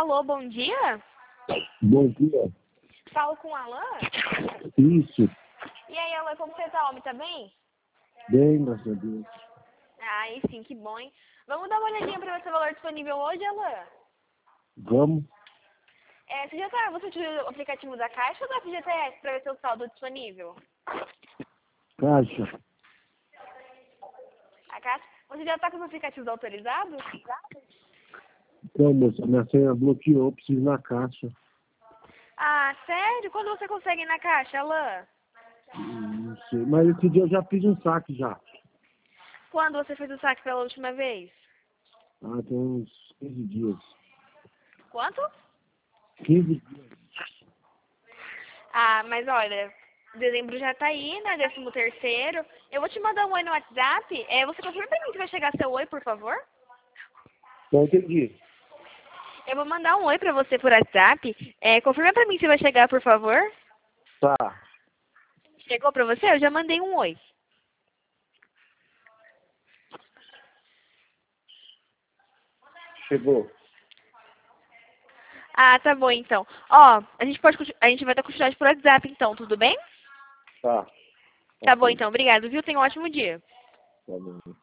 Alô, bom dia? Bom dia. Falo com o Alan? Isso. E aí, Alan, como você tá, homem? Tá bem? Bem, graças a Deus. Aí sim, que bom, hein? Vamos dar uma olhadinha pra ver seu valor disponível hoje, Alan? Vamos. Você utilizou o aplicativo da Caixa ou da FGTS pra ver seu saldo disponível? Caixa. A Caixa? Você já tá com os aplicativos autorizados? Então, moça, minha senha bloqueou, preciso ir na caixa. Ah, sério? Quando você consegue ir na Caixa, Alan? Não sei. Mas esse dia eu já fiz um saque já. Quando você fez o saque pela última vez? Ah, tem uns 15 dias. Quanto? 15 dias. Ah, mas olha, dezembro já tá aí, né? 13º. Eu vou te mandar um oi no WhatsApp. Você confirma pra mim que vai chegar seu oi, por favor? Não entendi. Eu vou mandar um oi pra você por WhatsApp. Confirma pra mim se vai chegar, por favor. Tá. Chegou pra você? Eu já mandei um oi. Chegou. Ah, tá bom então. Ó, a gente vai estar continuando por WhatsApp então, tudo bem? Tá. Tá bom então, obrigado, viu? Tenha um ótimo dia. Tá bom.